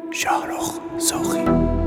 شاهرخ سوخی.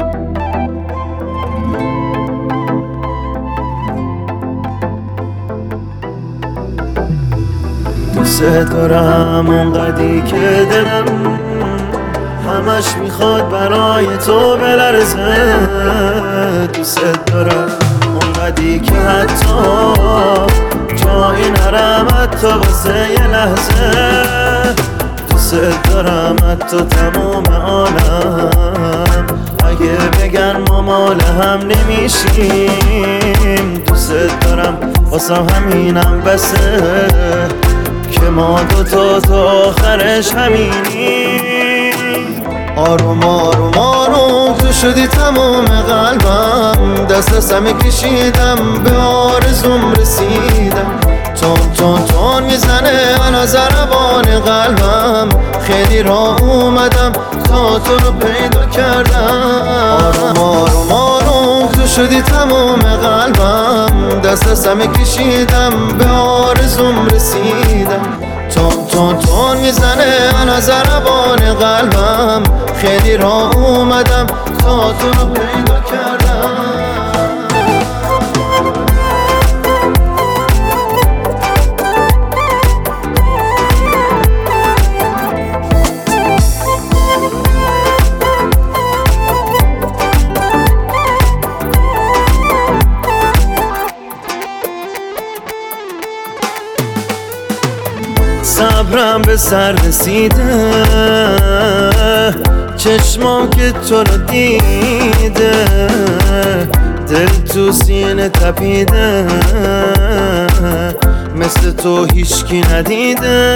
دوست دارم اونقدی که دلم همش میخواد برای تو بلرزه. دوست دارم اونقدی که حتی جایی نرم حتی واسه یه لحظه. دوست دارم حتی تمام عالم اگه بگن ما مال هم نمیشیم. دوست دارم واسم همینم بسه که ما دوتا تا آخرش همینیم. آروم آروم آروم تو شدی تمام قلبم، دست همه کشیدم به آرزوم رسیدم. تون میزنه الان ضربان قلبم، خیلی راه اومدم تا تو رو پیدا کردم. آروم آروم تو شدی تمام قلبم، دست همه کشیدم به آرزوم رسیدم. تون میزنه الان ضربان قلبم، خیلی راه اومدم تا تو رو پیدا کردم. صبرم به سر رسیده، چشمام که تو رو دیده، دل تو سینه تپیده، مثل تو هیچکی ندیده.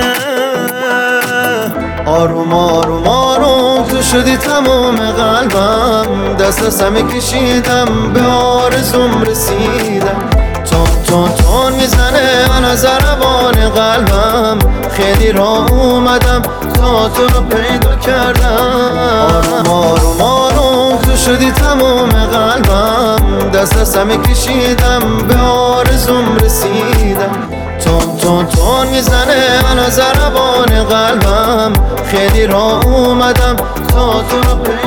آروم آروم آروم تو شدی تمام قلبم، دست همه کشیدم به آرزوم رسیدم. تون میزنه الان ضربان قلبم، خیلی راه اومدم تا تو رو پیدا کردم. آروم آروم تو شدی تمام قلبم، دست همه کشیدم به آرزوم رسیدم. تون میزنه الان ضربان قلبم، خیلی راه اومدم تا تو رو پیدا کردم.